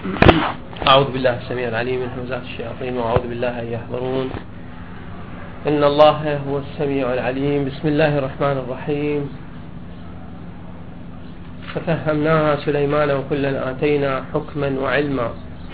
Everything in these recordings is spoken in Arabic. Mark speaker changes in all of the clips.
Speaker 1: أعوذ بالله السميع العليم من همزات الشياطين وأعوذ بالله أن يحضرون. إن الله هو السميع العليم. بسم الله الرحمن الرحيم. ففهمناها سليمان وكلا آتينا حكما وعلما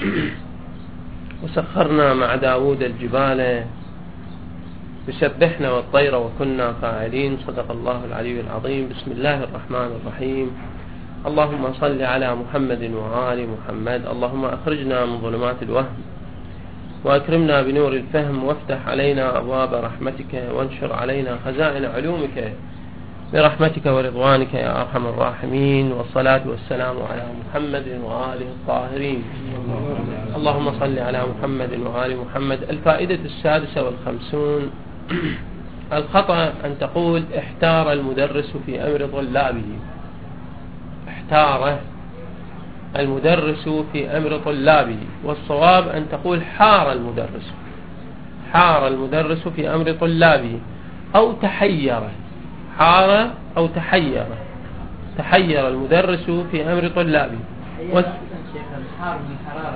Speaker 1: وسخرنا مع داود الجبال يسبحنا والطير وكنا فاعلين. صدق الله العلي العظيم. بسم الله الرحمن الرحيم. اللهم صل على محمد وآل محمد. اللهم أخرجنا من ظلمات الوهم وأكرمنا بنور الفهم وافتح علينا أبواب رحمتك وانشر علينا خزائن علومك برحمتك ورضوانك يا أرحم الراحمين. والصلاة والسلام على محمد وآله الطاهرين. اللهم صل على محمد وآل محمد. الفائدة 56. الخطأ أن تقول احتار المدرس في أمر طلابه. احتار المدرس في أمر طلابه، والصواب أن تقول حار المدرس. حار المدرس في أمر طلابه أو تحير. حار أو تحير. تحير المدرس في أمر طلابه.
Speaker 2: الحار من حرارة.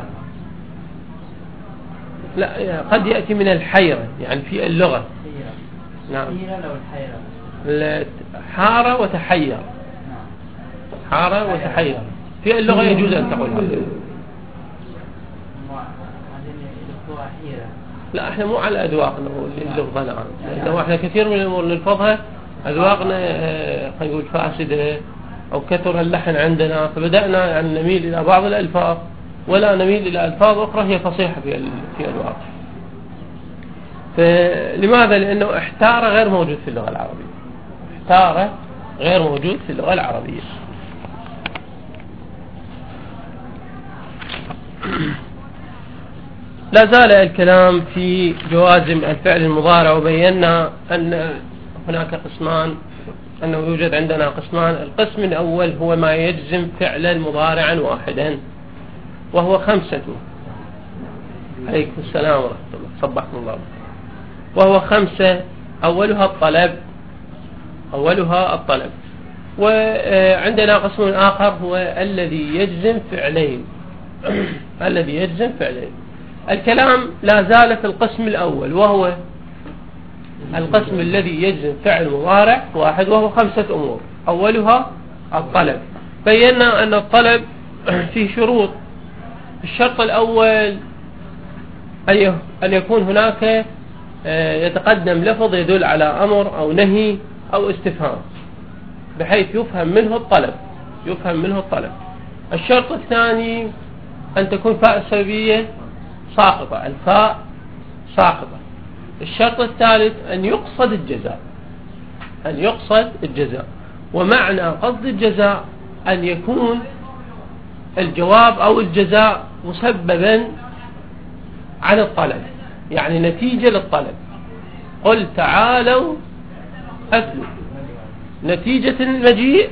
Speaker 1: لا، قد يأتي من الحيرة يعني في اللغة. نعم. حار وتحير. حار وتحير في اللغة يجوز أن تقول هذا. لا، احنا مو على أذواقنا اللفظة الآن، لأنه احنا كثير من الأمور نلفظها أذواقنا خلينا نقول فاسدة أو كثر اللحن عندنا، فبدأنا يعني نميل إلى بعض الألفاظ ولا نميل إلى ألفاظ أخرى هي فصيحة في أذواق. فلماذا؟ لأنه احتار غير موجود في اللغة العربية. احتار غير موجود في اللغة العربية. لا زال الكلام في جوازم الفعل المضارع، وبينا أن هناك قسمان، أنه يوجد عندنا قسمان. القسم الأول هو ما يجزم فعلا مضارعا واحدا وهو 5. عليكم السلام ورحمة الله. صبحكم الله. وهو 5. أولها الطلب. وعندنا قسم آخر هو الذي يجزم فعلين. الذي يجزم فعلين. الكلام لا زال في القسم الأول، وهو القسم الذي يجزم فعل مضارع واحد، وهو 5 أمور. أولها الطلب. بينا أن الطلب فيه شروط. الشرط الأول أن يكون هناك يتقدم لفظ يدل على أمر أو نهي أو استفهام بحيث يفهم منه الطلب. الشرط الثاني أن تكون فاء السببية ساقطة. الفاء ساقطة. الشرط الثالث أن يقصد الجزاء. ومعنى قصد الجزاء أن يكون الجواب أو الجزاء مسببا عن الطلب، يعني نتيجة للطلب. قل تعالوا أتلوا. نتيجة المجيء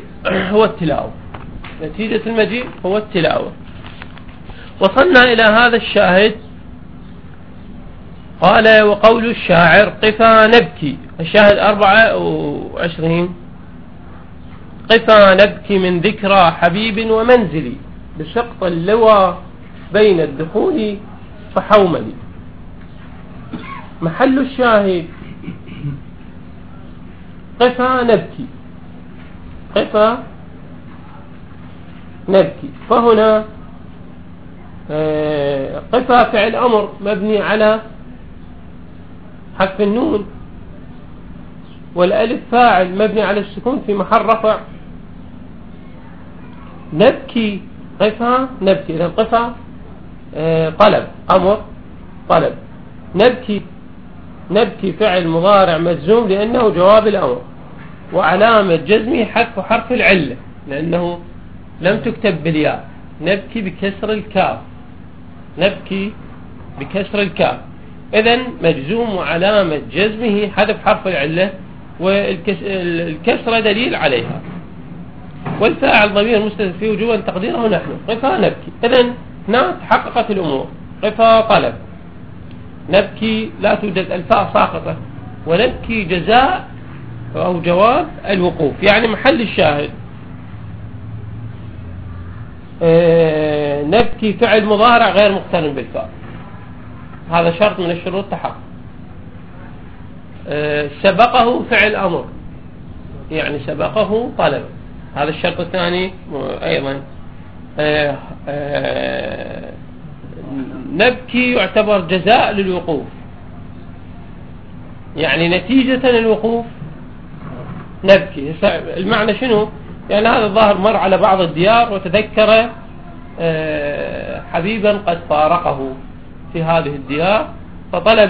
Speaker 1: هو التلاوة. وصلنا إلى هذا الشاهد. قال: وقول الشاعر قفا نبكي. الشاهد 24. قفا نبكي من ذكرى حبيب ومنزلي بسقط اللوى بين الدخول فحوملي. محل الشاهد قفا نبكي. فهنا قفا فعل أمر مبني على حذف النون، والألف فاعل مبني على السكون في محل رفع. نبكي قفا نبكي. إذن قفا طلب، أمر طلب. نبكي فعل مضارع مجزوم لأنه جواب الأمر، وعلامة جزمه حذف حرف العلة لأنه لم تكتب بالياء. نبكي بكسر الكاف. إذن مجزوم وعلامة جزمه حذف حرف العلة، والكسرة دليل عليها. والفاعل ضمير مستتر فيه وجوبا تقديره نحن. قفا نبكي. إذن هنا تحققت الأمور. قفا طلب. نبكي لا توجد الفاء ساقطة. ونبكي جزاء أو جواب الوقوف، يعني محل الشاهد. نبكي فعل مضارع غير مقترن بالفاء، هذا شرط من الشروط تحقق. سبقه فعل أمر، يعني سبقه طلب، هذا الشرط الثاني أيضا. نبكي يعتبر جزاء للوقوف، يعني نتيجة للوقوف نبكي. المعنى شنو؟ يعني هذا الظاهر مر على بعض الديار وتذكر حبيبا قد فارقه في هذه الديار، فطلب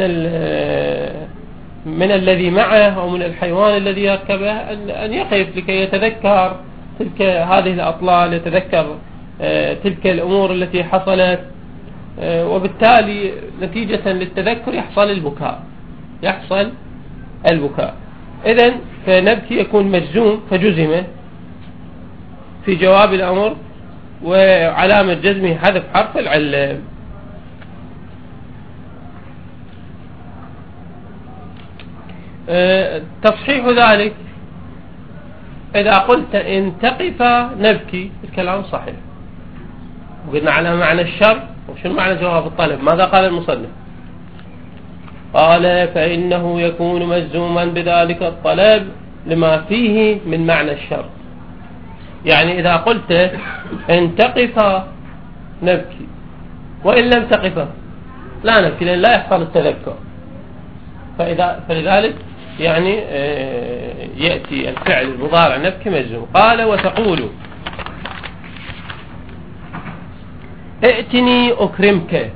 Speaker 1: من الذي معه أو من الحيوان الذي يركبه أن يقف لكي يتذكر تلك هذه الأطلال، يتذكر تلك الأمور التي حصلت، وبالتالي نتيجة للتذكر يحصل البكاء. إذن فنبكي يكون مجزوم فجزم في جواب الأمر، وعلامة جزمه حذف حرف العلة. تصحيح ذلك إذا قلت إن تقف نبكي الكلام صحيح، وقلنا على معنى الشر. وشنو معنى جواب الطلب؟ ماذا قال المصنف؟ قال فإنه يكون مجزوما بذلك الطلب لما فيه من معنى الشر. يعني إذا قلت إن تقف نبكي وإن لم تقف لا نبكي، لأن لا يحصل التذكر. فلذلك يعني يأتي الفعل المضارع نبكي مجزوم. قال وتقول ائتني أكرمك،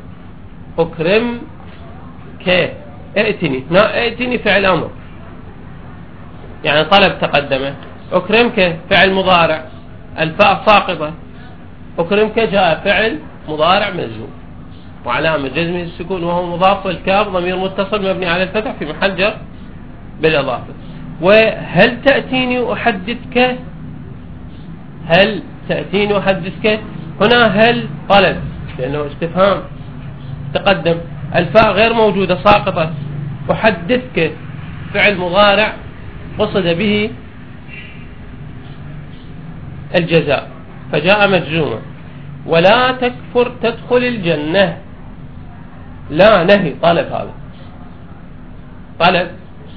Speaker 1: ائتني فعل أمر، يعني طلب تقدمه. أكرمك فعل مضارع، الفاء ساقطة، أكرمك جاء فعل مضارع مجزوم وعلامة جزمه السكون وهو مضاف، والكاف ضمير متصل مبني على الفتح في محل جر بالإضافة. وهل تأتيني أحدثك، هل تأتيني أحدثك، هنا هل طلب لأنه استفهام تقدم، الفاء غير موجودة ساقطة. أحدثك فعل مضارع قصد به الجزاء فجاء مجزوما. ولا تكفر تدخل الجنة، لا نهي، طلب، هذا طلب.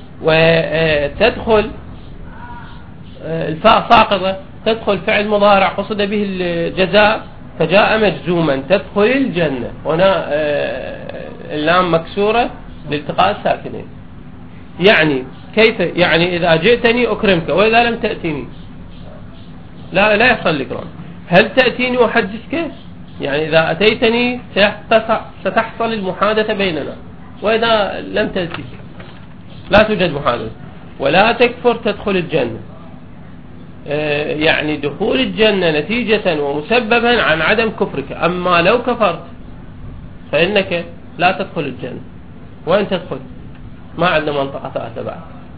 Speaker 1: وتدخل الفاء ساقطة، تدخل فعل مضارع قصد به الجزاء فجاء مجزوما، تدخل الجنة. هنا اللام مكسورة لالتقاء الساكنين. يعني كيف؟ يعني إذا جئتني أكرمك وإذا لم تأتيني لا يحصل الإكرام. هل تأتيني أحدثك، يعني إذا أتيتني ستحصل المحادثة بيننا، وإذا لم تأتي لا توجد محادثة. ولا تكفر تدخل الجنة، يعني دخول الجنة نتيجة ومسببا عن عدم كفرك. أما لو كفرت فإنك لا تدخل الجنة، وإن تدخل ما عندنا منطقة أتبع.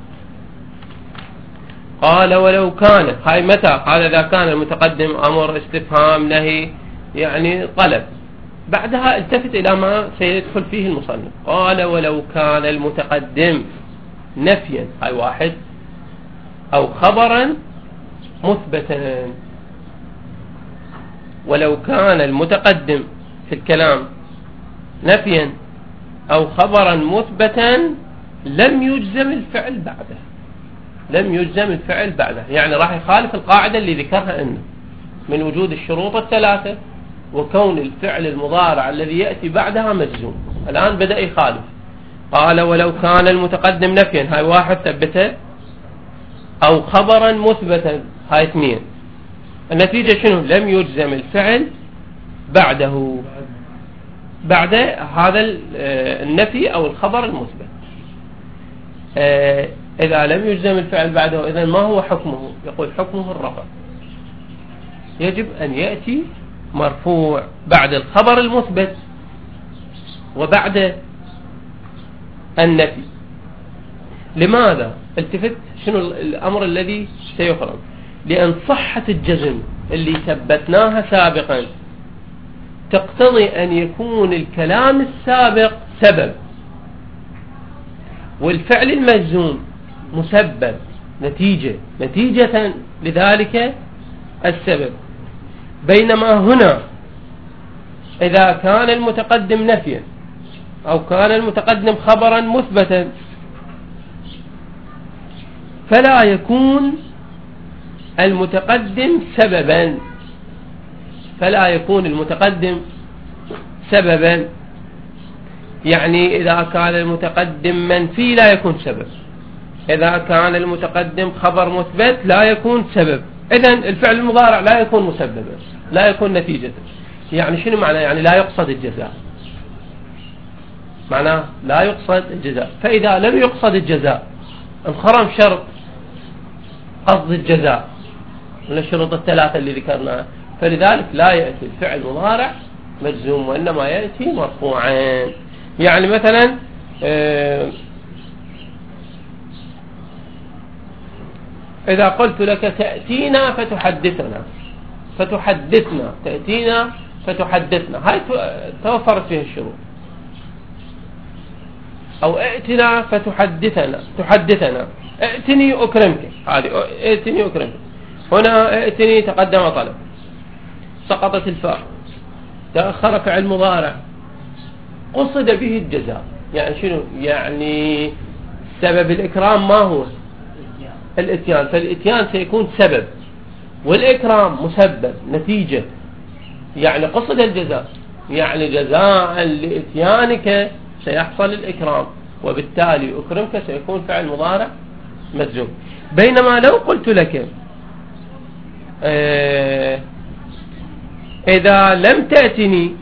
Speaker 1: قال ولو كان، هاي متى؟ قال إذا كان المتقدم أمر استفهام نهي يعني طلب. بعدها التفت إلى ما سيدخل فيه المصنف. قال ولو كان المتقدم نفيا، هاي واحد، أو خبرا مثبتا. ولو كان المتقدم في الكلام نفيا أو خبرا مثبتا لم يجزم الفعل بعده، يعني راح يخالف القاعدة اللي ذكرها إنه من وجود الشروط الثلاثة وكون الفعل المضارع الذي يأتي بعدها مجزوم. الآن بدأ يخالف. قال ولو كان المتقدم نفيا، هاي واحد ثبته، أو خبرا مثبتا، هاي اثنين. النتيجة شنو؟ لم يجزم الفعل بعده، بعد هذا النفي أو الخبر المثبت. إذا لم يجزم الفعل بعده إذن ما هو حكمه؟ يقول حكمه الرفع، يجب أن يأتي مرفوع بعد الخبر المثبت وبعد النفي. لماذا؟ التفت شنو الأمر الذي سيخرج؟ لأن صحة الجزم اللي ثبتناها سابقا تقتضي أن يكون الكلام السابق سبب، والفعل المجزوم مسبب نتيجة لذلك السبب. بينما هنا إذا كان المتقدم نفيا أو كان المتقدم خبرا مثبتا فلا يكون المتقدم سببا، فلا يكون المتقدم سببا. يعني إذا كان المتقدم منفي لا يكون سبب، إذا كان المتقدم خبر مثبت لا يكون سبب. إذن الفعل المضارع لا يكون مسببا، لا يكون نتيجة. يعني شنو معنى؟ يعني لا يقصد الجزاء، معناه لا يقصد الجزاء. فإذا لم يقصد الجزاء انخرم شرط قصد الجزاء من الشروط الثلاثة اللي ذكرناها، فلذلك لا يأتي الفعل المضارع مجزوم وإنما يأتي مرفوعا. يعني مثلا إذا قلت لك تأتينا فتحدثنا، فتحدثنا، تأتينا فتحدثنا، هاي توفرت فيها الشروط. أو ائتنا فتحدثنا، تحدثنا، ائتني أكرمك، هذه ائتني أكرمك. هنا ائتني تقدم طلب، سقطت الفاء، تأخر فعل مضارع، قصد به الجزاء. يعني شنو؟ يعني سبب الإكرام ما هو؟ الإتيان، فالإتيان سيكون سبب والإكرام مسبب نتيجة. يعني قصد الجزاء، يعني جزاء لإتيانك سيحصل الإكرام، وبالتالي أكرمك سيكون فعل مضارع مجزوم. بينما لو قلت لك إذا لم تأتني،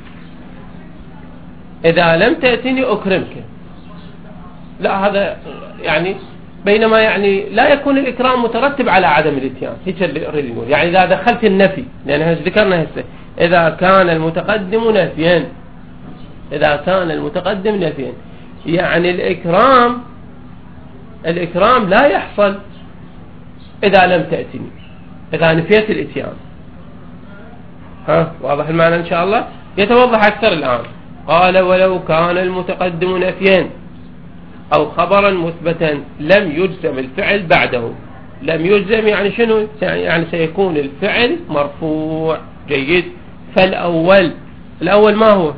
Speaker 1: إذا لم تأتني أكرمك، لا هذا يعني بينما يعني لا يكون الإكرام مترتب على عدم الإتيان. هيك اللي أريد نقول. يعني إذا دخلت النفي، لأن ذكرنا هسه إذا كان المتقدم نفيا، إذا كان المتقدم نفيا يعني الإكرام لا يحصل إذا لم تأتني، إذا نفيت الإتيان. واضح المعنى إن شاء الله؟ يتوضح أكثر الآن. قال ولو كان المتقدم نفيا أو خبرا مثبتا لم يجزم الفعل بعده. لم يجزم يعني شنو؟ يعني سيكون الفعل مرفوع. جيد. فالأول، الأول ما هو؟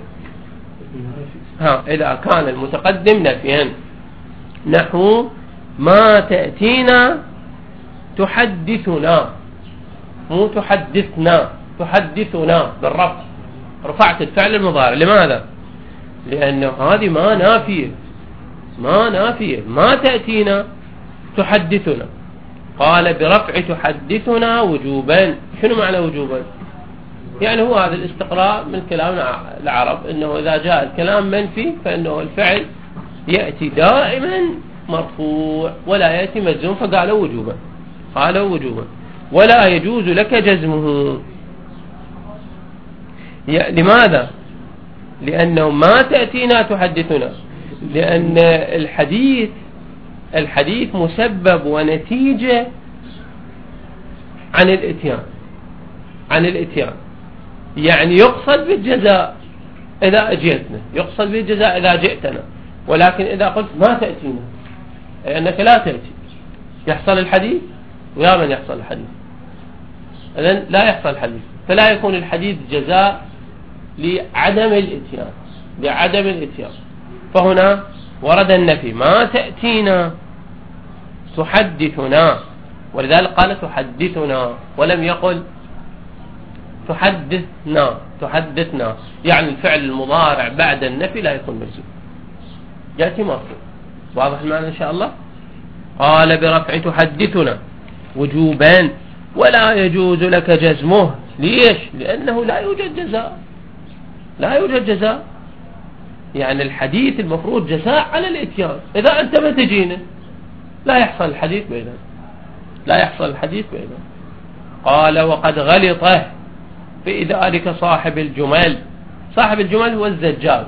Speaker 1: إذا كان المتقدم نفيا، نحو ما تأتينا تحدثنا، مو تحدثنا، تحدثنا بالرفع، رفعت الفعل المضارع. لماذا؟ لأنه هذه ما نافية، ما نافية. ما تأتينا تحدثنا، قال برفع تحدثنا وجوبا. شنو معنى وجوبا؟ يعني هو هذا الاستقراء من كلام العرب، انه اذا جاء الكلام منفي فانه الفعل يأتي دائما مرفوع ولا يأتي مجزوم، فقالوا وجوبا، قالوا وجوبا. ولا يجوز لك جزمه. لماذا؟ لأنه ما تأتينا تحدثنا، لأن الحديث مسبب ونتيجة عن الإتيان، عن الإتيان. يعني يقصد بالجزاء إذا أجيتنا، يقصد بالجزاء إذا جئتنا. ولكن إذا قلت ما تأتينا لأنك لا تأتي، يحصل الحديث. ويا من يحصل الحديث؟ إذن لا يحصل الحديث، فلا يكون الحديث جزاء لعدم الإتيان، لعدم الإتيان. فهنا ورد النفي، ما تأتينا تحدثنا، ولذلك قال تحدثنا ولم يقل تحدثنا، تحدثنا. يعني الفعل المضارع بعد النفي لا يكون مجزوم، يأتي مرفوع. واضح المعنى إن شاء الله؟ قال برفع تحدثنا وجوبا ولا يجوز لك جزمه. ليش؟ لأنه لا يوجد جزاء، لا يوجد جزاء. يعني الحديث المفروض جزاء على الإتيان. إذا أنت ما تجينا لا يحصل الحديث بيننا، لا يحصل الحديث بيننا. قال وقد غلطه في ذلك صاحب الجمل. صاحب الجمل هو الزجاج،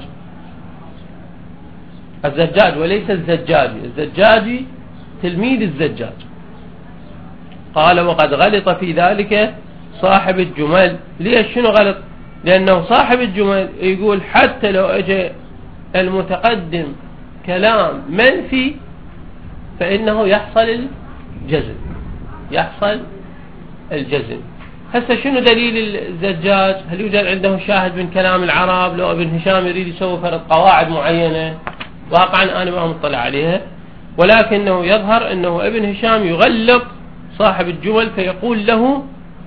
Speaker 1: الزجاج وليس الزجاجي. الزجاجي تلميذ الزجاج. قال وقد غلط في ذلك صاحب الجمل. ليش؟ شنو غلط؟ لأنه صاحب الجمل يقول حتى لو أجى المتقدم كلام منفي فإنه يحصل الجزم، يحصل الجزم. هسه شنو دليل الزجاج؟ هل يوجد عنده شاهد من كلام العرب؟ لو ابن هشام يريد يسوي فرض قواعد معينة واقعا أنا ما مطلع عليها، ولكنه يظهر أنه ابن هشام يغلط صاحب الجمل فيقول له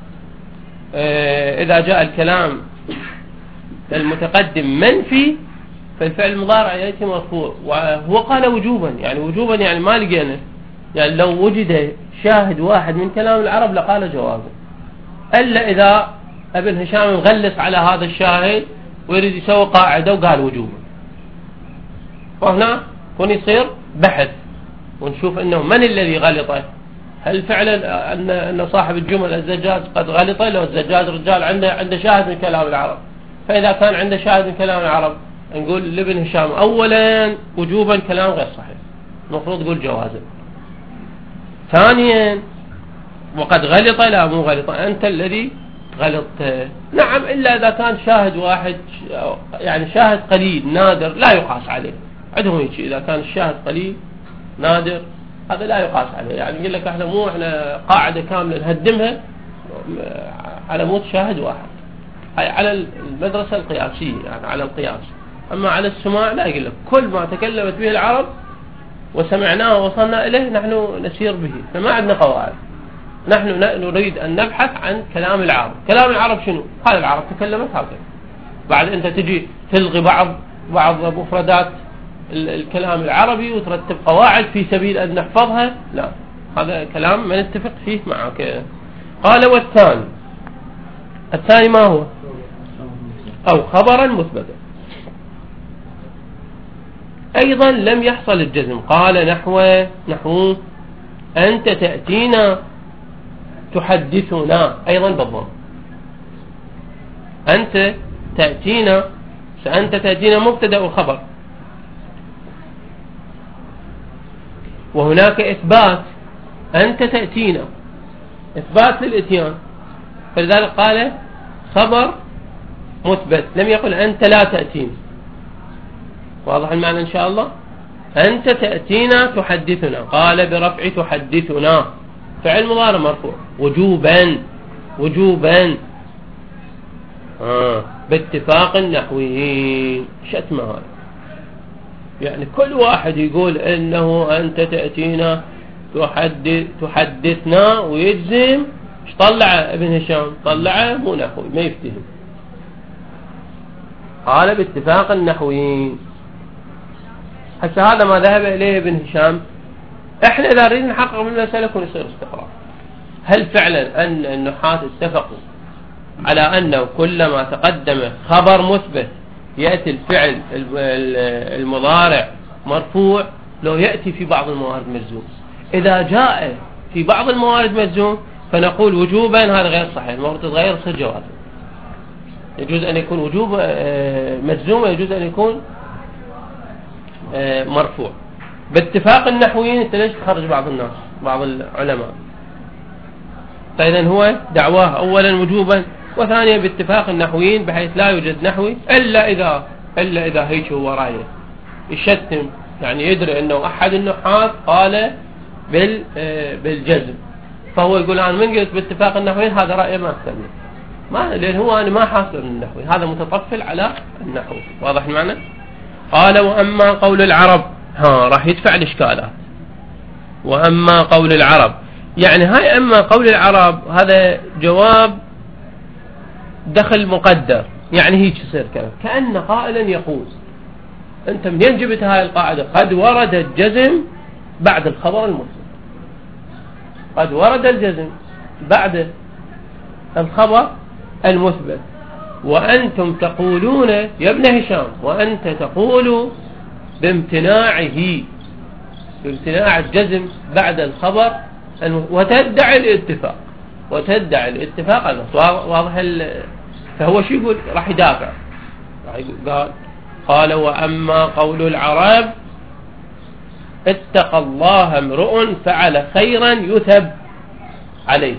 Speaker 1: إذا جاء الكلام المتقدم منفي فالفعل المضارع يأتي مرفوع، وهو قال وجوبا، يعني وجوبا يعني ما لقينا، يعني لو وجد شاهد واحد من كلام العرب لقال جوازا، إلا إذا ابن هشام مغلس على هذا الشاهد ويريد يسوي قاعدة وقال وجوبا. وهنا كون يصير بحث ونشوف انه من الذي غلطه، هل فعلا ان صاحب الجمل الزجاج قد غلطه؟ لو الزجاج رجال عنده شاهد من كلام العرب، فاذا كان عنده شاهد من كلام العرب نقول لابن هشام اولا وجوبا كلام غير صحيح، المفروض تقول جوازا. ثانيا وقد غلط، لا مو غلط، انت الذي غلطت. نعم الا اذا كان شاهد واحد، يعني شاهد قليل نادر لا يقاس عليه، عندهم هيك اذا كان الشاهد قليل نادر هذا لا يقاس عليه، يعني يقول لك احنا قاعدة كاملة نهدمها على موت شاهد واحد، هاي على المدرسة القياسية يعني على القياس. اما على السماع لا، يقول لك كل ما تكلمت به العرب وسمعناه ووصلنا اليه نحن نسير به، فما عندنا قواعد، نحن نريد ان نبحث عن كلام العرب. كلام العرب شنو؟ قال العرب تكلمت هكذا، بعد انت تجي تلغي بعض مفردات الكلام العربي وترتب قواعد في سبيل أن نحفظها، لا، هذا كلام ما نتفق فيه معك. قال الثاني ما هو؟ أو خبرا مثبتا أيضا لم يحصل الجزم. قال نحو أنت تأتينا تحدثنا، أيضا بالضم، أنت تأتينا مبتدأ وخبر، وهناك إثبات، أنت تأتينا إثبات للإتيان، فلذلك قال خبر مثبت، لم يقل أنت لا تأتينا. واضح المعنى إن شاء الله؟ أنت تأتينا تحدثنا، قال برفع تحدثنا، فعل مضارع مرفوع وجوبا باتفاق النحويين. شتم هذا، يعني كل واحد يقول انه انت تأتينا تحدثنا ويجزم، ايش طلع ابن هشام؟ طلعه مو نحوي ما يفتهم. قال باتفاق النحويين. هسه هذا ما ذهب اليه ابن هشام. احنا اذا نريد نحقق من المسألة يكون يصير استقرار، هل فعلا ان النحاة اتفقوا على انه كلما تقدم خبر مثبت يأتي الفعل المضارع مرفوع، لو يأتي في بعض الموارد مجزوم. إذا جاء في بعض الموارد مجزوم فنقول وجوبا، هذا غير صحيح، المفروض تتغير يصير جوازا. يجوز أن يكون وجوب مجزوم ويجوز أن يكون مرفوع. باتفاق النحويين انت ليش تخرج بعض العلماء؟ فإذا هو دعواه أولا وجوبا، وثانيا باتفاق النحويين بحيث لا يوجد نحوي إلا إذا هيك هو رايه يشتم، يعني يدري أنه أحد النحاة قال بالجزم، فهو يقول أنا من قلت باتفاق النحويين هذا رأيه ما استمر، لأن هو أنا ما حاصل النحوي، هذا متطفل على النحو. واضح المعنى؟ قال وأما قول العرب، راح يدفع الإشكالات. وأما قول العرب، يعني هاي أما قول العرب هذا جواب دخل مقدر، يعني هيك يصير كلام كأن قائلا يقول أنت منين جبت هاي القاعدة؟ قد ورد الجزم بعد الخبر المثبت، قد ورد الجزم بعد الخبر المثبت، وأنتم تقولون يا ابن هشام، وأنت تقول بامتناع الجزم بعد الخبر وتدعي الاتفاق. واضح فهو شو يقول؟ راح يدافع، قال وأما قول العرب اتقى الله امرؤ فعل خيرا يثب عليه.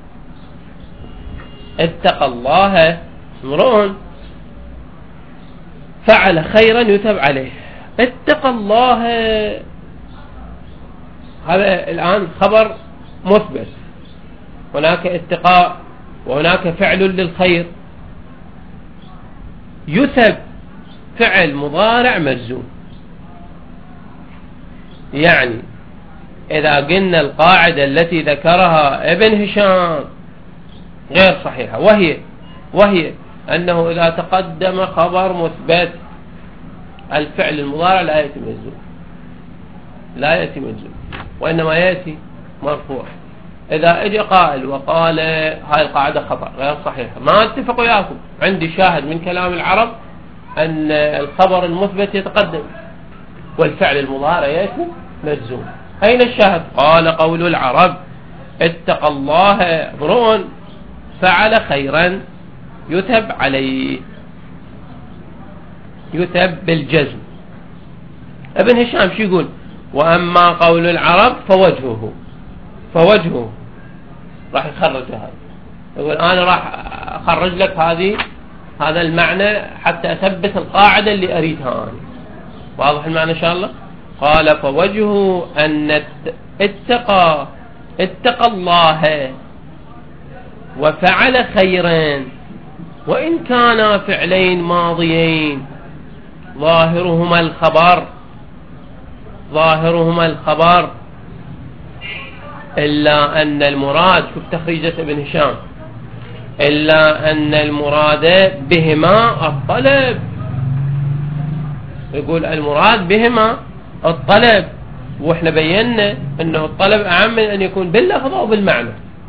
Speaker 1: اتقى الله امرؤ فعل خيرا يثب عليه. اتقى الله هذا الآن خبر مثبت، هناك اتقاء وهناك فعل للخير، يثب فعل مضارع مجزوم. يعني إذا قلنا القاعدة التي ذكرها ابن هشام غير صحيحة، وهي أنه إذا تقدم خبر مثبت الفعل المضارع لا يأتي مجزوم، لا يأتي مجزوم، وإنما يأتي مرفوع. إذا اجى قائل وقال هاي القاعدة خطأ غير صحيحة، ما اتفق وياكم، عندي شاهد من كلام العرب أن الخبر المثبت يتقدم والفعل المضارع يأتي مجزوم. أين الشاهد؟ قال قول العرب اتقى الله امرؤ فعل خيرا يثب عليه، يثب بالجزم. ابن هشام شو يقول؟ وأما قول العرب فوجهه راح يخرج هذا، يقول أنا راح أخرج لك هذا المعنى حتى أثبت القاعدة اللي أريدها أنا. واضح المعنى إن شاء الله؟ قال فوجهه أن اتقى الله وفعل خيرا وإن كانا فعلين ماضيين ظاهرهما الخبر إلا أن المراد، شوف تخريجة ابن هشام، إلا أن المراد بهما الطلب. يقول المراد بهما الطلب، وإحنا بينا أنه الطلب أعم من أن يكون باللفظ أو بالمعنى.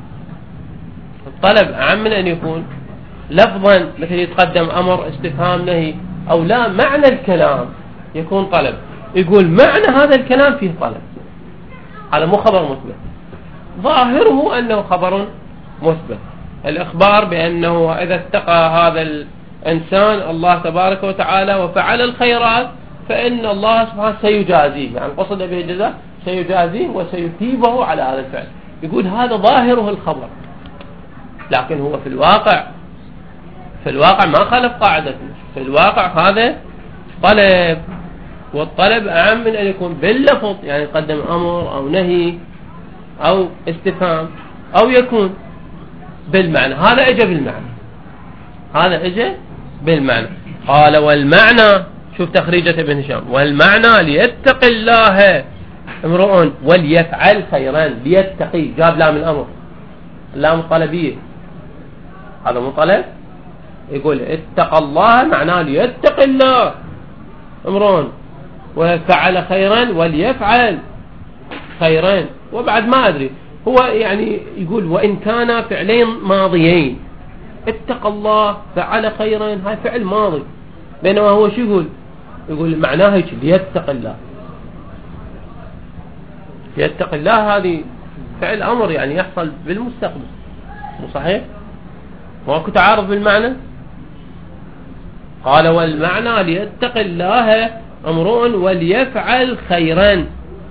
Speaker 1: الطلب أعم من أن يكون لفظا مثل يتقدم أمر استفهام نهي، أو لا معنى الكلام يكون طلب. يقول معنى هذا الكلام فيه طلب، هذا مو خبر مثبت، ظاهره أنه خبر مثبت. الإخبار بأنه إذا اتقى هذا الإنسان الله تبارك وتعالى وفعل الخيرات فإن الله سبحانه سيجازيه، يعني قصد به الجزاء، سيجازيه وسيثيبه على هذا الفعل. يقول هذا ظاهره الخبر، لكن هو في الواقع ما خالف قاعدته. في الواقع هذا طلب، والطلب أعم من أن يكون باللفظ، يعني يقدم أمر أو نهي أو استفهام، أو يكون بالمعنى. هذا اجى بالمعنى. قال والمعنى، شوف تخريجة ابن هشام، والمعنى ليتق الله امرؤ وليفعل خيرا. ليتقي جاب لام الأمر، لام طلبية، هذا مو طلب. يقول اتقى الله معناه ليتق الله امرؤ وفعل خيرا وليفعل خيرا. وبعد ما أدري هو يعني يقول وإن كان فعلين ماضيين، اتقى الله فعل خيرا هاي فعل ماضي، بينما هو شو يقول معناه هيك ليتق الله. ليتق الله هذه فعل أمر يعني يحصل بالمستقبل، مو صحيح؟ ماكو تعارض بالمعنى. قال والمعنى ليتق الله امرؤ وليفعل خيرا.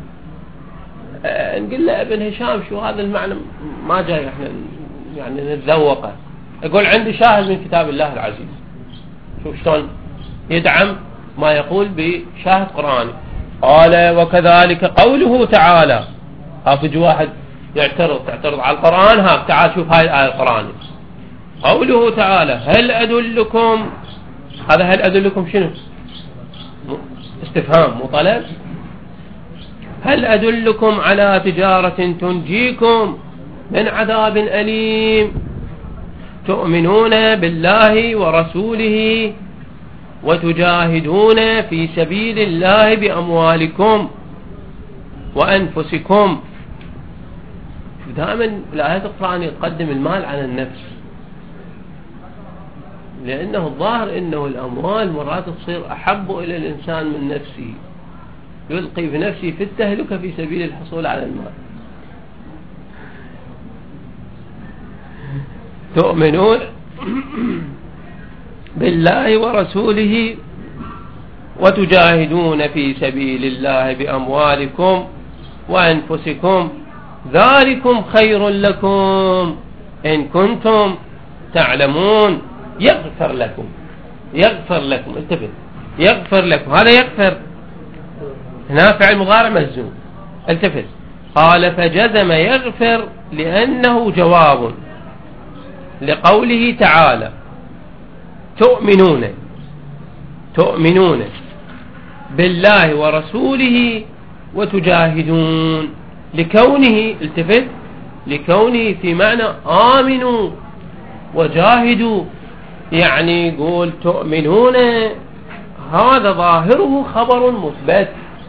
Speaker 1: نقول له ابن هشام شو هذا المعنى ما جاي احنا يعني نتذوقه. يقول عندي شاهد من كتاب الله العزيز. شوف شلون يدعم ما يقول بشاهد قرآني. قال وكذلك قوله تعالى. هاك واحد تعترض على القرآن، هاك تعال شوف هاي الآية القرآنية. قوله تعالى هل أدلكم، هذا هل أدلكم شنو؟ استفهام مو طلب. هل أدلكم على تجارة تنجيكم من عذاب أليم تؤمنون بالله ورسوله وتجاهدون في سبيل الله بأموالكم وأنفسكم. دائما الآيات القرآنية تقدم المال على النفس، لأنه الظاهر أنه الأموال مرات تصير أحب إلى الإنسان من نفسه، يلقي بنفسه في التهلكة في سبيل الحصول على المال. تؤمنون بالله ورسوله وتجاهدون في سبيل الله بأموالكم وأنفسكم ذلكم خير لكم إن كنتم تعلمون. يغفر لكم انتبه، يغفر لكم، هذا يغفر هنا فعل مضارع مجزوم. التفت، قال فجزم يغفر لأنه جواب لقوله تعالى تؤمنون بالله ورسوله وتجاهدون، لكونه التفت لكونه في معنى آمنوا وجاهدوا، يعني يقول تؤمنون هذا ظاهره خبر مثبت،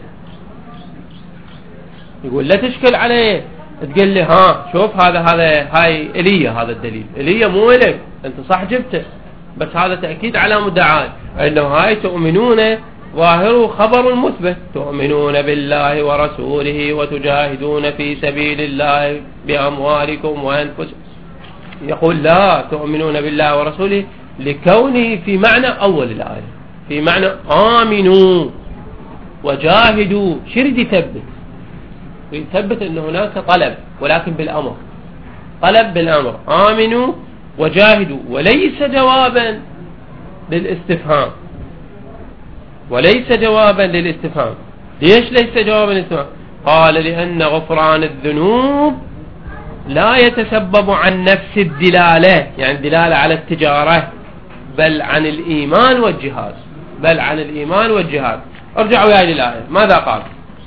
Speaker 1: يقول لا تشكل عليه تقول لي ها شوف هاي إلية، هذا الدليل إلية مو إلك أنت صح جبته، بس هذا تأكيد على مدعاة أنه هاي تؤمنون ظاهره خبر مثبت، تؤمنون بالله ورسوله وتجاهدون في سبيل الله بأموالكم وأنفسكم. يقول لا تؤمنون بالله ورسوله لكونه في معنى أول الآية، في معنى آمنوا وجاهدوا. شرد يثبت أن هناك طلب ولكن بالأمر، طلب بالأمر، آمنوا وجاهدوا، وليس جوابا للاستفهام، وليس جوابا للاستفهام. ليش ليس جوابا للاستفهام؟ قال لأن غفران الذنوب لا يتسبب عن نفس الدلالة، يعني الدلالة على التجارة، بل عن الإيمان والجهاد، بل عن الإيمان والجهاد. ارجعوا يا للآية ماذا قال؟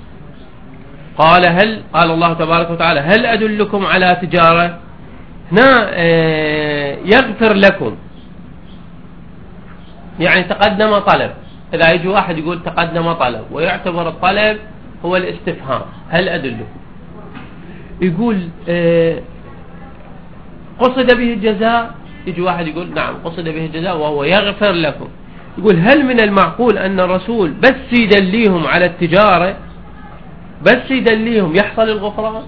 Speaker 1: قال الله تبارك وتعالى هل أدلكم على تجارة؟ هنا يغفر لكم، يعني تقدم طلب. إذا يجي واحد يقول تقدم طلب ويعتبر الطلب هو الاستفهام، هل أدلكم؟ يقول قصد به الجزاء، يجي واحد يقول نعم قصد به الجزاء وهو يغفر لكم. يقول هل من المعقول أن الرسول بس يدليهم على التجارة، بس يدليهم يحصل الغفران،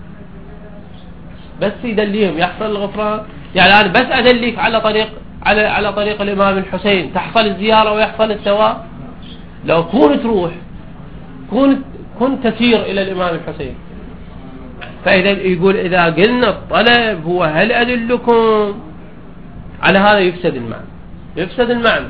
Speaker 1: بس يدليهم يحصل الغفران؟ يعني أنا بس أدليك على طريق الإمام الحسين تحصل الزيارة ويحصل الثواب؟ لو كنت تروح كنت تسير إلى الإمام الحسين. فإذا يقول إذا قلنا الطلب هو هل أدلكم على هذا يفسد المعنى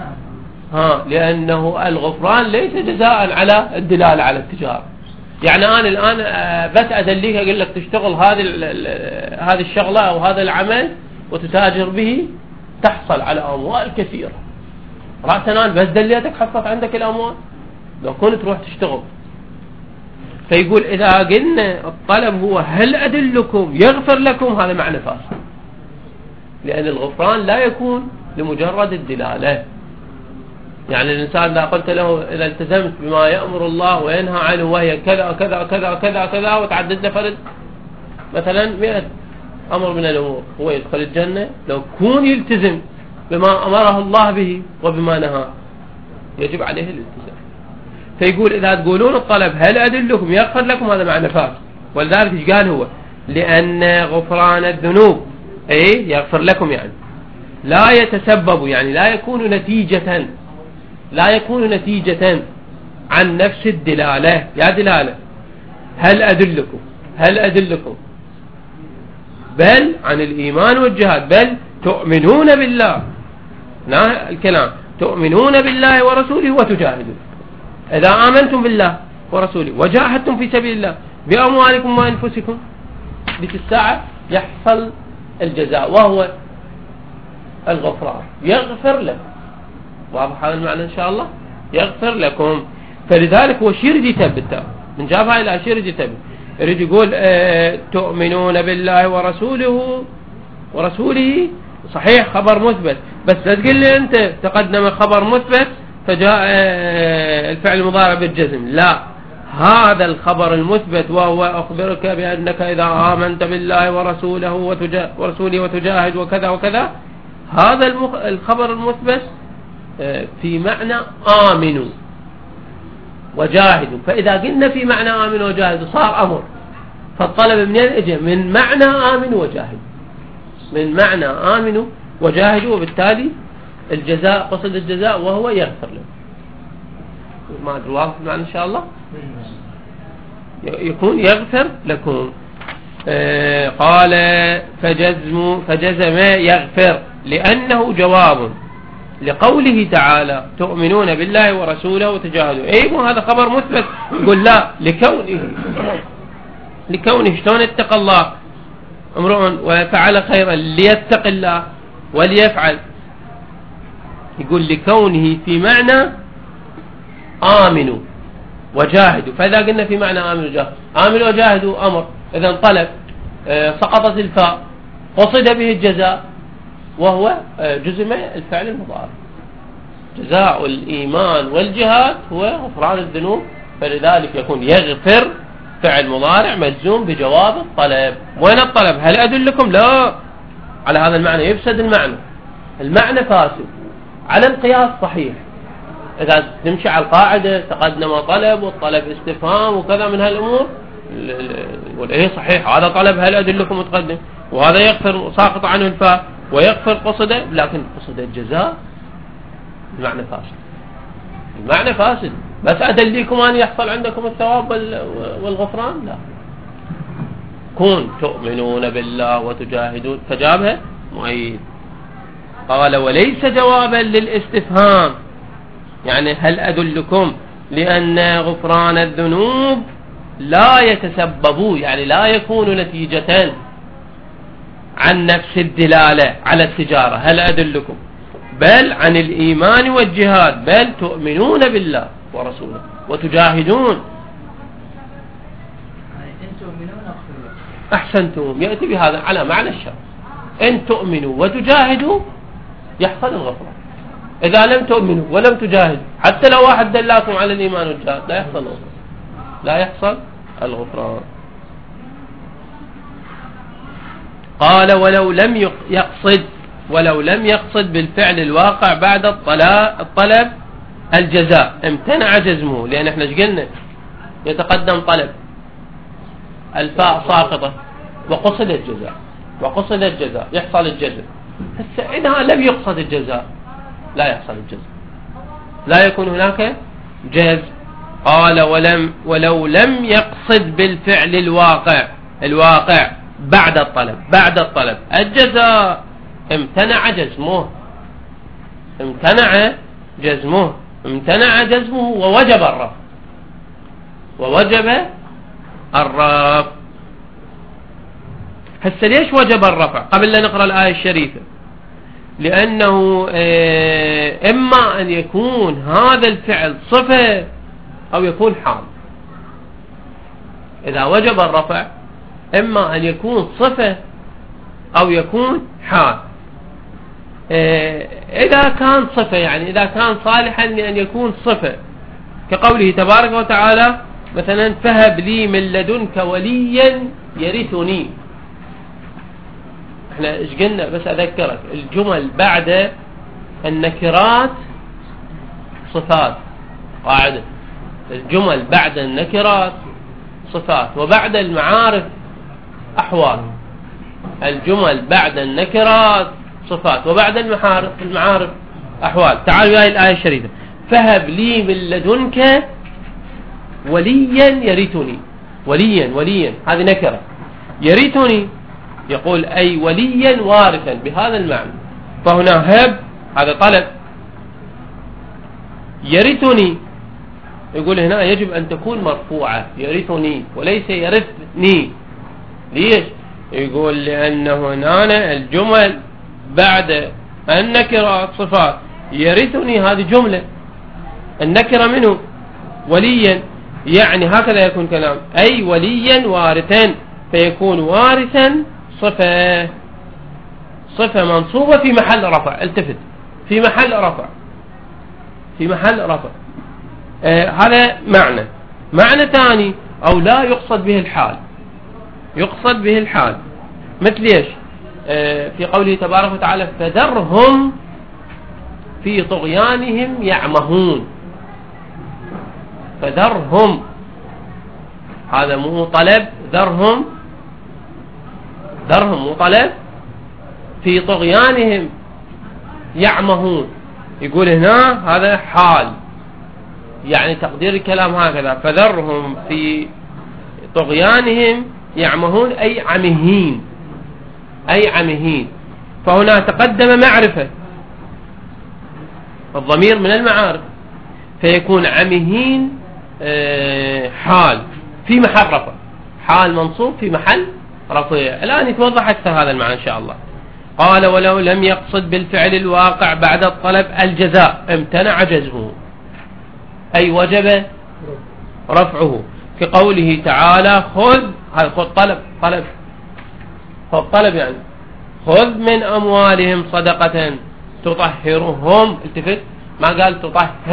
Speaker 1: لأنه الغفران ليس جزاء على الدلالة على التجارة. يعني أنا الآن بس أدليك أقول لك تشتغل هذه الشغلة أو هذا العمل وتتاجر به تحصل على أموال كثيرة، رأسا أنا بس دليتك حصلت عندك الأموال لو كنت تروح تشتغل. فيقول إذا قلنا الطلب هو هل أدلكم يغفر لكم، هذا معنى فاسد، لأن الغفران لا يكون لمجرد الدلالة. يعني الإنسان إذا قلت له إذا التزمت بما يأمر الله وينهى عنه وهي كذا كذا كذا كذا كذا وتعدد فرد مثلا 100 أمر من الأمور، هو يدخل الجنة لو كون يلتزم بما أمره الله به وبما نهى، يجب عليه الالتزام. فيقول إذا تقولون الطلب هل أدلكم يغفر لكم، هذا معنى فاسد. ولذلك ايش قال هو؟ لأن غفران الذنوب يغفر لكم، يعني لا يتسبب، يعني لا يكون نتيجة عن نفس الدلالة. يا دلالة هل أدلكم بل عن الإيمان والجهاد، بل تؤمنون بالله، الكلام تؤمنون بالله ورسوله وتجاهدون. إذا آمنتم بالله ورسوله وجاهدتم في سبيل الله بأموالكم وأنفسكم بك الساعة يحصل الجزاء وهو الغفران، يغفر لكم. واضح هذا المعنى إن شاء الله؟ يغفر لكم. فلذلك هو شيرد يثبت من جابها إلى شيرد يثبت، يريد يقول تؤمنون بالله ورسوله صحيح خبر مثبت، بس لا تقول لي أنت تقدم خبر مثبت فجاء الفعل المضارع بالجزم، لا، هذا الخبر المثبت وهو أخبرك بأنك إذا آمنت بالله ورسوله وتجاهد وكذا وكذا، هذا الخبر المثبت في معنى آمنوا وجاهدوا. فإذا قلنا في معنى آمنوا وجاهدوا صار أمر، فالطلب من يجي من معنى آمنوا وجاهدوا، من معنى آمنوا وجاهدوا، وبالتالي الجزاء قصد الجزاء وهو يغفر له. ما أدري واضح المعنى إن شاء الله؟ يكون يغفر لكم. قال فجزم يغفر لأنه جواب لقوله تعالى تؤمنون بالله ورسوله وتجاهدوا. وهذا خبر مثبت. يقول لا، لكونه شلون اتقى الله امرؤ وفعل خيرا ليتق الله وليفعل، يقول لكونه في معنى آمنوا وجاهدوا. فإذا قلنا في معنى آمنوا وجاهدوا أمر، إذا طلب سقطت الفاء قصد به الجزاء وهو جزم الفعل المضارع. جزاء الإيمان والجهاد هو غفران الذنوب، فلذلك يكون يغفر فعل مضارع مجزوم بجواب الطلب. وين الطلب؟ هل أدلكم؟ لا، على هذا المعنى يفسد المعنى فاسد. على القياس صحيح، إذا تمشي على القاعدة تقدم طلب والطلب استفهام وكذا من هالأمور والإيه صحيح، هذا طلب هل أدلكم متقدم، وهذا يغفر ساقط عنه الفاء ويغفر قصده، لكن قصد الجزاء المعنى فاسد. بس أدليكم أن يحصل عندكم الثواب والغفران؟ لا، كون تؤمنون بالله وتجاهدون، فجابها مؤيد. قال وليس جوابا للاستفهام، يعني هل أدلكم، لأن غفران الذنوب لا يتسبب، يعني لا يكون نتيجة عن نفس الدلالة على التجارة هل أدلكم، بل عن الإيمان والجهاد، بل تؤمنون بالله ورسوله وتجاهدون. أحسنتم، يأتي بهذا على معنى الشرط. إن تؤمنوا وتجاهدوا يحصل الغفران. إذا لم تؤمنوا ولم تجاهدوا، حتى لو واحد دلاكم على الإيمان والجهاد، لا يحصل الغفران. قال ولو لم يقصد بالفعل الواقع بعد الطلب الجزاء امتنع جزمه، لأن احنا قلنا يتقدم طلب الفاء ساقطة وقصد الجزاء يحصل الجزاء. إذا لم يقصد الجزاء لا يحصل الجزاء، لا يكون هناك جزم. قال ولو لم يقصد بالفعل الواقع بعد الطلب الجزاء امتنع جزمه ووجب الرفع. هسه ليش وجب الرفع قبل لا نقرأ الآية الشريفة؟ لأنه إما أن يكون هذا الفعل صفة أو يكون حال. إذا وجب الرفع إما أن يكون صفة أو يكون حال. إذا كان صفة، يعني إذا كان صالحا لأن يكون صفة، كقوله تبارك وتعالى مثلا فهب لي من لدنك وليا يرثني. احنا ايش قلنا؟ بس اذكرك، الجمل بعد النكرات صفات، قاعدة الجمل بعد النكرات صفات، وبعد المعارف أحوال. الجمل بعد النكرات صفات، وبعد المعارف أحوال. تعالوا يا الآية الشريفة، فهب لي من لدنك وليا يرثني. وليا هذه نكرة، يرثني يقول أي وليا وارثا بهذا المعنى. فهنا هب هذا طلب، يرثني يقول هنا يجب أن تكون مرفوعة، يرثني وليس يرثني. ليش؟ يقول لأنه هنا الجمل بعد النكرة صفات، يرثني هذه جملة، النكرة منه وليا، يعني هكذا يكون كلام، أي وليا وارثا، فيكون وارثا صفة منصوبة في محل رفع. التفت، في محل رفع. هذا معنى ثاني، أو لا يقصد به الحال. مثل ايش؟ في قوله تبارك وتعالى فذرهم في طغيانهم يعمهون. فذرهم هذا مو طلب، ذرهم مو طلب، في طغيانهم يعمهون. يقول هنا هذا حال، يعني تقدير الكلام هكذا، فذرهم في طغيانهم يعمهون أي عمهين. فهنا تقدم معرفة، الضمير من المعارف، فيكون عمهين حال في محل رفع، حال منصوب في محل رفيع. الآن يتوضح أكثر هذا المعنى إن شاء الله. قال ولو لم يقصد بالفعل الواقع بعد الطلب الجزاء امتنع جزمه، أي وجب رفعه، كقوله تعالى خذ طلب يعني خذ من أموالهم صدقة تطهرهم، التفت ما قال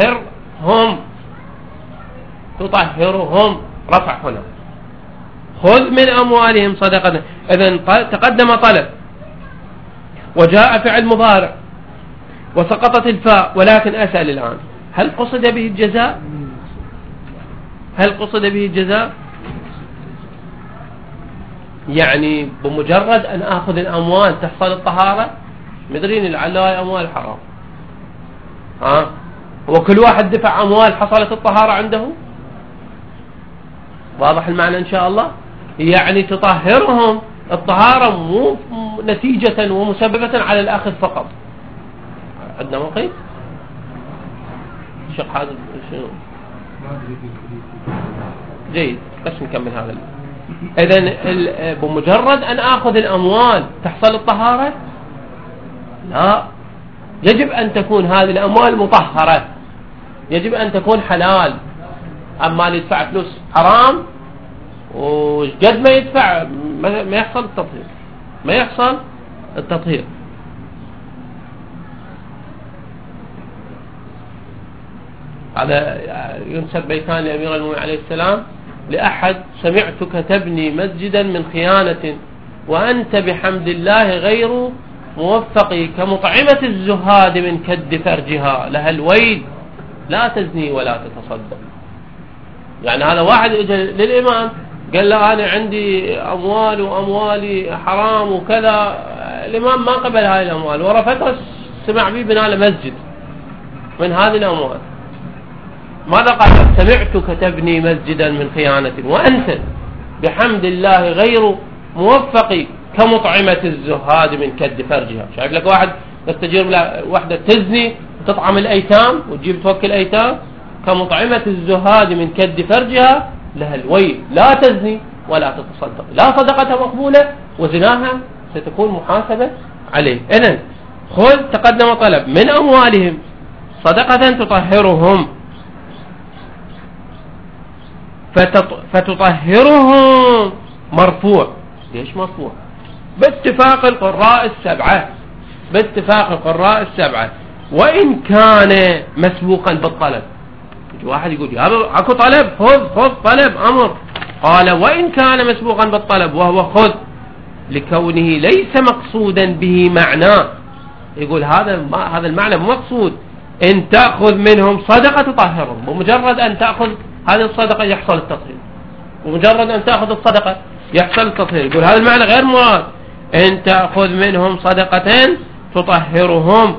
Speaker 1: تطهرهم رفع هنا، خذ من أموالهم صدقة. إذن تقدم طلب وجاء فعل مضارع وسقطت الفاء، ولكن أسأل الآن هل قصد به الجزاء؟ يعني بمجرد أن أخذ الأموال تحصل الطهارة؟ مدرين لعل هاي أموال حرام، وكل واحد دفع أموال حصلت الطهارة عنده. واضح المعنى إن شاء الله؟ يعني تطهرهم الطهارة مو نتيجة ومسببة على الأخذ فقط. عندنا موقف شيخ حازم شنو؟ جيد، بس نكمل هذا. إذن بمجرد أن أخذ الأموال تحصل الطهارة؟ لا، يجب أن تكون هذه الأموال مطهرة، يجب أن تكون حلال. أما اللي يدفع فلوس حرام وقد ما يدفع ما يحصل التطهير، هذا ينسب بيتان لأمير المؤمنين عليه السلام لأحد: سمعتك تبني مسجدا من خيانة وأنت بحمد الله غير موفق، كمطعمة الزهاد من كد فرجها، لها الويل لا تزني ولا تتصدق. يعني هذا واحد اجى للإمام قال له أنا عندي أموال وأموالي حرام وكذا، الإمام ما قبل هاي الأموال، ورا فترة سمع بي بناء مسجد من هذه الأموال. ماذا قال؟ سمعتك تبني مسجدا من خيانة وأنت بحمد الله غير موفق، كمطعمة الزهاد من كد فرجها. شايف لك واحد تستجير واحدة تزني وتطعم الأيتام وتجيب توكل الأيتام، كمطعمة الزهاد من كد فرجها، لها الويل لا تزني ولا تتصدق، لا صدقة مقبولة وزناها ستكون محاسبة عليه. إذن خذ تقدم طلب من أموالهم صدقة تطهرهم، فتطهرهم مرفوع. ليش مرفوع؟ باتفاق القراء السبعة، وإن كان مسبوقا بالطلب. واحد يقول اكو طلب خذ طلب أمر، قال وإن كان مسبوقا بالطلب وهو خذ، لكونه ليس مقصودا به معناه. يقول هذا المعنى مقصود، إن تأخذ منهم صدقة تطهرهم، بمجرد أن تأخذ هذه الصدقة يحصل التطهير، بمجرد أن تأخذ الصدقة يحصل التطهير. يقول هذا المعنى غير مراد، إن تأخذ منهم صدقة تطهرهم،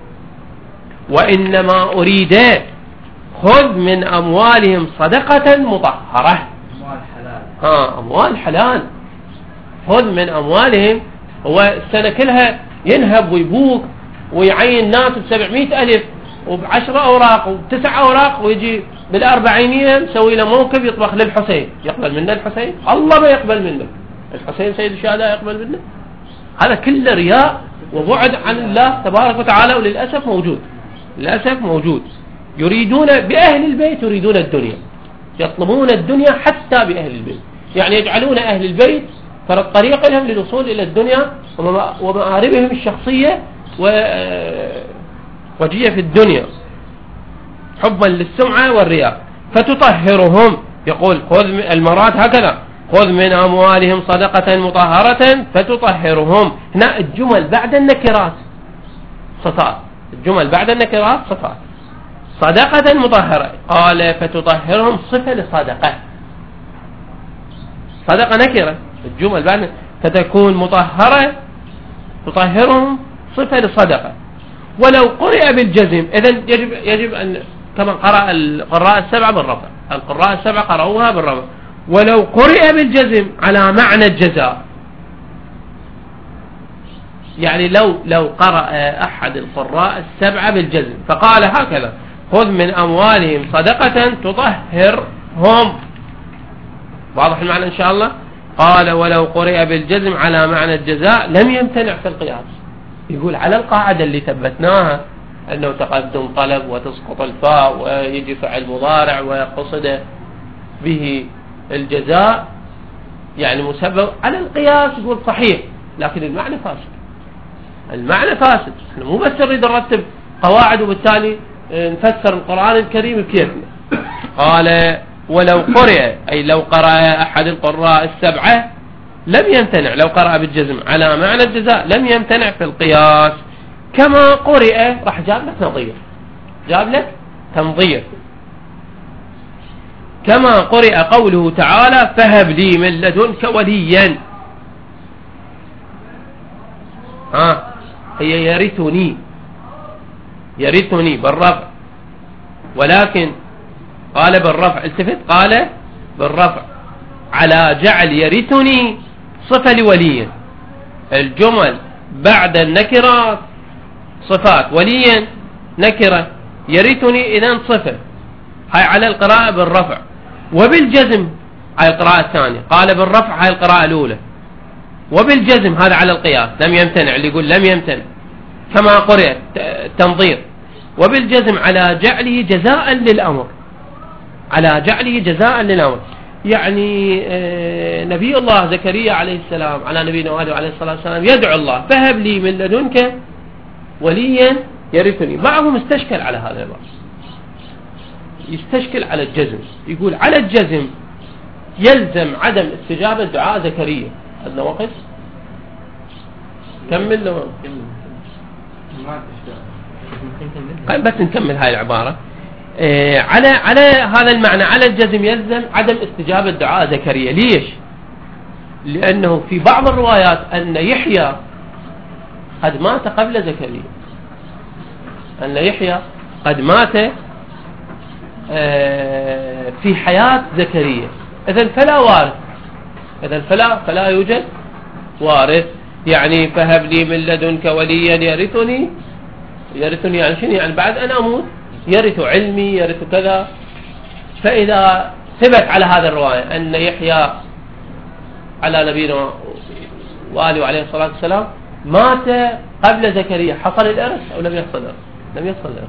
Speaker 1: وإنما أريد خذ من أموالهم صدقة مطهرة، أموال حلال. خذ من أموالهم، هو السنة كلها ينهب ويبوك ويعين ناس ب700,000 وب10 أوراق وب9 أوراق، ويجي بال40 مسوي له موكب يطبخ للحسين. يقبل منه الحسين؟ الله ما يقبل منه الحسين، سيد الشهداء يقبل منه؟ هذا كله رياء وبعد عن الله تبارك وتعالى، وللأسف موجود. يريدون بأهل البيت، يريدون الدنيا، يطلبون الدنيا حتى بأهل البيت، يعني يجعلون أهل البيت فرق طريق لهم للوصول إلى الدنيا ومآربهم الشخصية وجية في الدنيا، حبا للسمعة والرياء. فتطهرهم، يقول خذ المراد هكذا: خذ من أموالهم صدقة مطهرة فتطهرهم. هنا الجمل بعد النكرات صفات، صدقة مطهرة، قال فتطهرهم صفة لصدقة، صدقة نكرة، الجمل بعد فتكون مطهرة تطهرهم صفة لصدقة. ولو قرئ بالجزم، إذن يجب أن كما قرأ القراء السبعة بالرفع، القراء السبعة قرأوها بالرفع. ولو قرئ بالجزم على معنى الجزاء، يعني لو قرأ أحد القراء السبعة بالجزم فقال هكذا: خذ من أموالهم صدقة تطهرهم، واضح المعنى إن شاء الله؟ قال ولو قرئ بالجزم على معنى الجزاء لم يمتنع في القياس. يقول على القاعدة اللي ثبتناها أنه تقدم طلب وتسقط الفاء ويجي فعل مضارع ويقصد به الجزاء يعني مسبب، على القياس يقول صحيح، لكن المعنى فاسد. المعنى فاسد. احنا مو بس نريد نرتب قواعد وبالتالي نفسر القرآن الكريم بكيفنا. قال ولو قرئ أي لو قرأ أحد القراء السبعة لم يمتنع، لو قرأ بالجزم على معنى الجزاء لم يمتنع في القياس. كما قرئ راح جاب لك نظير، جاب لك تنظير. كما قرئ قوله تعالى فهب لي من لدنك وليا. هي يرثني بالرفع، ولكن قال بالرفع، التفت قال بالرفع على جعل يرثني صفة لوليا. الجمل بعد النكرات صفات، وليا نكرة، يرثني إذن صفة. هاي على القراءة بالرفع. وبالجزم هاي القراءة الثانية، قال بالرفع هاي القراءة الأولى. وبالجزم هذا على القياس لم يمتنع، اللي يقول لم يمتنع كما قرأ تنظير. وبالجزم على جعله جزاء للأمر، على جعله جزاء للأمر. يعني نبي الله زكريا عليه السلام على نبينا وآله عليه الصلاة والسلام يدعو الله فهب لي من لدنك وليا يرثني. بعضهم استشكل على هذا الباب، يستشكل على الجزم، يقول على الجزم يلزم عدم استجابة دعاء زكريا. عندنا وقت كمل لو بس نكمل هاي العبارة. على هذا المعنى، على الجزم يلزم عدم استجابة دعاء زكريا. ليش؟ لأنه في بعض الروايات أن يحيى قد مات قبل زكريا، أن يحيى قد مات في حياة زكريا، إذن فلا وارث، إذن فلا يوجد وارث. يعني فهب لي من لدنك وليا يرثني يعني شنو؟ يعني بعد أن أموت يرث علمي، يرث كذا. فإذا ثبت على هذا الرواية أن يحيى على نبينا وآله عليه الصلاة والسلام مات قبل زكريا، حصل الإرث أو لم يحصل الإرث؟ لم يحصل الإرث.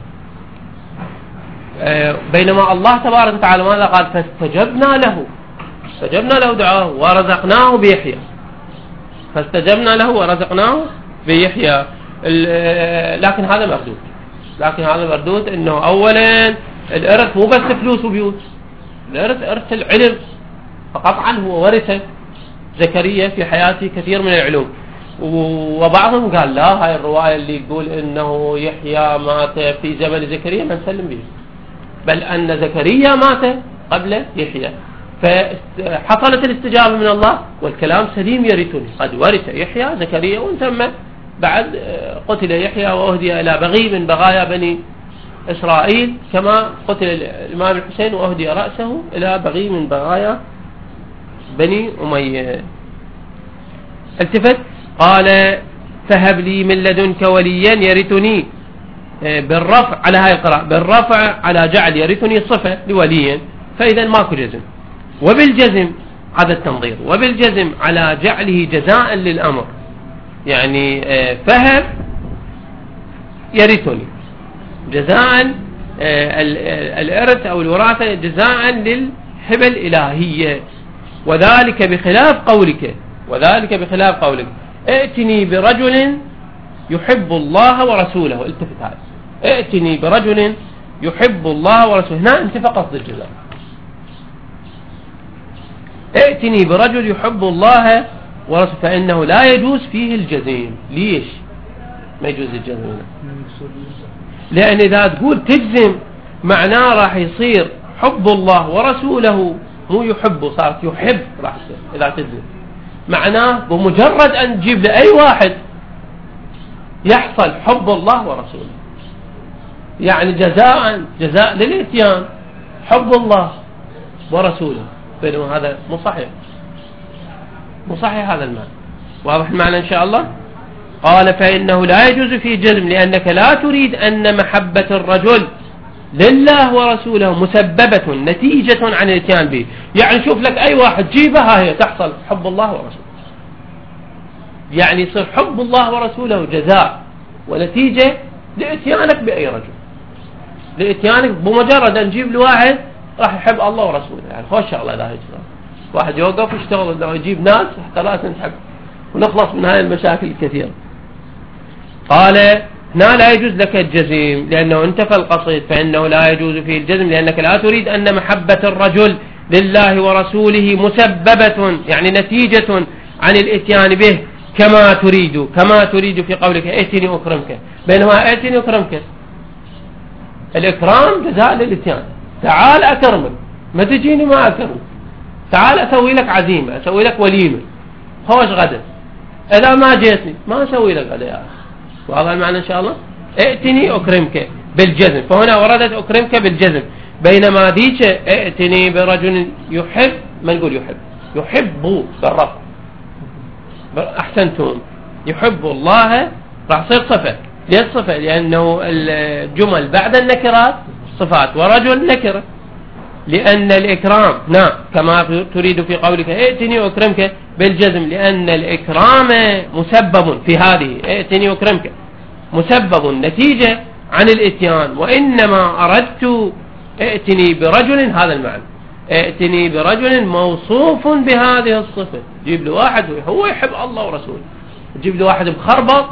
Speaker 1: بينما الله تبارك وتعالى ماذا قال؟ فاستجبنا له دعاه ورزقناه بيحيى، فاستجبنا له ورزقناه بيحيى. لكن هذا مردود، انه اولا الارث مو بس فلوس وبيوت، الارث ارث العلم، فقطعا هو ورث زكريا في حياته كثير من العلوم. وبعضهم قال لا، هاي الرواية اللي يقول انه يحيى مات في زمن زكريا ما نسلم به، بل ان زكريا مات قبل يحيى، فحصلت الاستجابة من الله والكلام سليم. يرثني قد ورث يحيى زكريا، ومن ثم بعد قتل يحيى وأهدي إلى بغي من بغايا بني إسرائيل، كما قتل الإمام الحسين وأهدي رأسه إلى بغي من بغايا بني أمية. التفت قال فهب لي من لدنك وليا يرثني بالرفع على هاي القراءة، بالرفع على جعل يرثني صفة لوليا، فإذا ماكو جزم. وبالجزم هذا التنظير، وبالجزم على جعله جزاء للأمر، يعني فهب يرثني جزاء الإرث أو الوراثة جزاء للهبة الإلهية. وذلك بخلاف قولك ائتني برجل يحب الله ورسوله. التفت هذا، ائتني برجل يحب الله ورسوله، هنا انتفى قصد الجزاء. ائتني برجل يحب الله ورسوله، فإنه لا يجوز فيه الجزم. ليش ما يجوز الجزم؟ لأن إذا تقول تجزم معناه راح يصير حب الله ورسوله، مو يحبه، صارت يحب راح يصير. إذا تجزم معناه بمجرد أن تجيب لأي واحد يحصل حب الله ورسوله، يعني جزاء للإتيان حب الله ورسوله، بينما هذا مو صحيح هذا المعنى. واضح المعنى إن شاء الله؟ قال فإنه لا يجوز فيه جزم، لأنك لا تريد أن محبة الرجل لله ورسوله مسببة نتيجة عن الاتيان به. يعني شوف لك أي واحد جيبها هي تحصل حب الله ورسوله، يعني يصير حب الله ورسوله جزاء ونتيجة لاتيانك بأي رجل، لاتيانك بمجرد أن نجيب لواحد راح يحب الله ورسوله. يعني خوش شغلة لا يجرى واحد يوقف ويشتغل لو يجيب ناس حتى لا نحب ونخلص من هاي المشاكل الكثيرة. قال هنا لا يجوز لك الجزم لأنه انتفى القصيد، فإنه لا يجوز فيه الجزم لأنك لا تريد أن محبة الرجل لله ورسوله مسببة يعني نتيجة عن الاتيان به كما تريد في قولك ائتني أكرمك، بينما ائتني أكرمك الإكرام جزاء للاتيان. تعال أكرمك، ما تجيني ما أكرمك، تعال أسوي لك عزيمة، أسوي لك وليمة، خوش غدا، إذا ما جيتني ما أسوي لك غدا يا أخي. واضح المعنى إن شاء الله؟ ائتني أكرمك بالجزم، فهنا وردت أكرمك بالجزم، بينما ذيك ائتني برجل يحب، ما نقول يحب بالرب، أحسنتم، يحب الله راح تصير صفة. ليش صفة؟ لأنه الجمل بعد النكرات صفات، ورجل نكرة، لأن الإكرام نعم كما تريد في قولك ائتني أكرمك بالجزم، لأن الإكرام مسبب في هذه ائتني أكرمك مسبب نتيجة عن الاتيان، وإنما أردت ائتني برجل هذا المعنى، ائتني برجل موصوف بهذه الصفة. جيب له واحد هو يحب الله ورسوله، جيب له واحد بخربط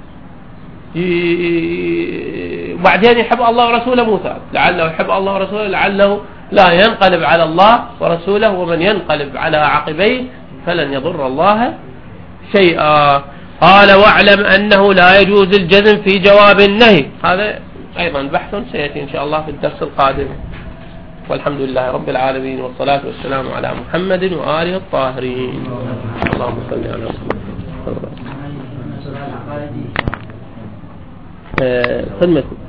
Speaker 1: وبعدين يحب الله ورسوله مو ثابت، لعله يحب الله ورسوله لعله لا ينقلب على الله ورسوله، ومن ينقلب على عقبيه فلن يضر الله شيئا. قال واعلم أنه لا يجوز الجزم في جواب النهي، هذا أيضا بحث سيأتي إن شاء الله في الدرس القادم. والحمد لله رب العالمين، والصلاة والسلام على محمد وآله الطاهرين. اللهم صل على محمد. خدمة